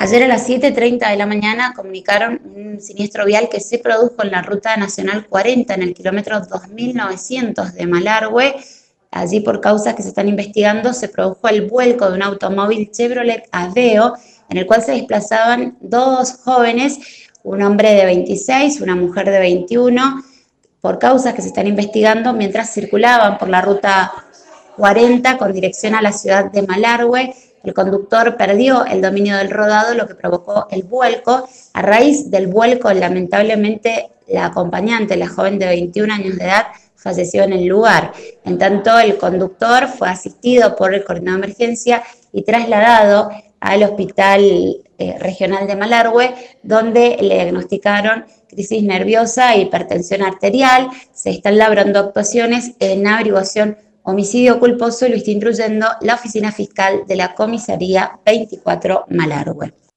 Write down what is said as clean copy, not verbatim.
Ayer a las 7:30 de la mañana comunicaron un siniestro vial que se produjo en la ruta nacional 40, en el kilómetro 2900 de Malargüe. Allí, por causas que se están investigando, se produjo el vuelco de un automóvil Chevrolet Aveo, en el cual se desplazaban dos jóvenes, un hombre de 26, una mujer de 21, por causas que se están investigando mientras circulaban por la ruta 40 con dirección a la ciudad de Malargüe. El conductor perdió el dominio del rodado, lo que provocó el vuelco. A raíz del vuelco, lamentablemente, la acompañante, la joven de 21 años de edad, falleció en el lugar. En tanto, el conductor fue asistido por el coordinador de emergencia y trasladado al hospital regional de Malargüe, donde le diagnosticaron crisis nerviosa e hipertensión arterial. Se están labrando actuaciones en averiguación homicidio culposo y lo está instruyendo la oficina fiscal de la comisaría 24 Malargüe.